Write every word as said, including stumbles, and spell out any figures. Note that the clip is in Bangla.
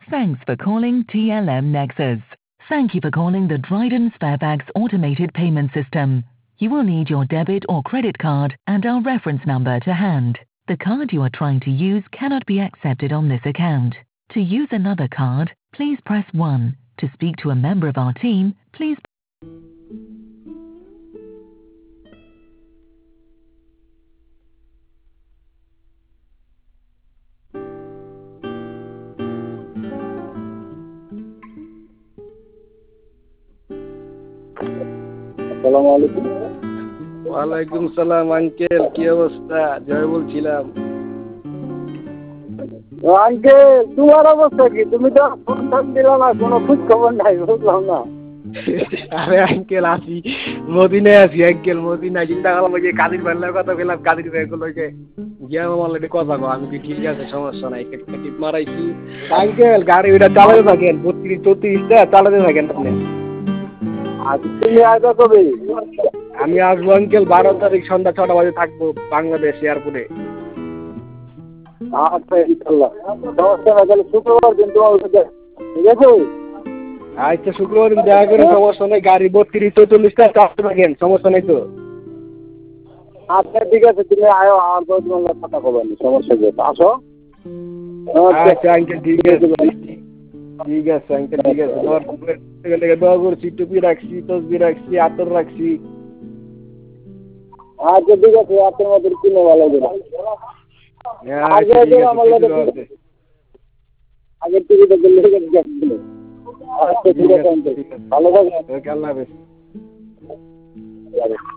Thanks for calling T L M Nexus. Thank you for calling the Dryden Sparebags automated payment system. You will need your debit or credit card and our reference number to hand. The card you are trying to use cannot be accepted on this account. To use another card, please press one. To speak to a member of our team, please আসসালামু আলাইকুম। ওয়ালাইকুম সালাম আঙ্কেল, কি অবস্থা? জয় বলছিলাম। আঙ্কেল তোমার অবস্থা কি? তুমি তো ফোন টোন দিলা না, কোনো খোঁজ খবর নাই, বুঝলাম না। আরে আঙ্কেল আসি মদিনায় আছি আঙ্কেল, মদিনায় চিন্তা করলাম ওই যে কাদির ভাইয়ের কথা বললাম, কাদির ভাই গুলো গিয়ে অলরেডি কথা কো, আমি কি ঠিক আছে সমস্যা নাই, টিপ মারাইছি। আঙ্কেল গাড়ি ওইটা চালাতে থাকেন, বত্রিশ চৌত্রিশটা চালাতে থাকেন আপনি। আর তুমি আসবে কবে? আমি আসবো আঙ্কেল বারো তারিখ সন্ধ্যা ছটা বাজে থাকবো বাংলাদেশ এয়ারপোর্টে। আচ্ছা ইনশাল্লাহ, সমস্যা না, তাহলে শুক্রবার দিন তোমার ঠিক আছে? আচ্ছা শুক্রবার দিন দেখা করে, সমস্যা নেই। গাড়ি বত্রিশ চৌচল্লিশটা চালাতে থাকেন, সমস্যা নেই তো। আচ্ছা ঠিক আছে, তুমি আয়ো, আমার তো তোমার কথা খবর নেই, সমস্যা কি, আসো। আচ্ছা আঙ্কেল ঠিক আছে, ঠিক আছে আঙ্কেল ঠিক আছে। দোয়া করছি, টুপি রাখছি, তসবি রাখছি, আতর রাখছি। আচ্ছা ঠিক আছে, আপনার মধ্যে কিনে ভালো করে আগের টিকিটা দিলে আচ্ছা ঠিক আছে, ভালো থাকবেন। আল্লাহ হাফেজ।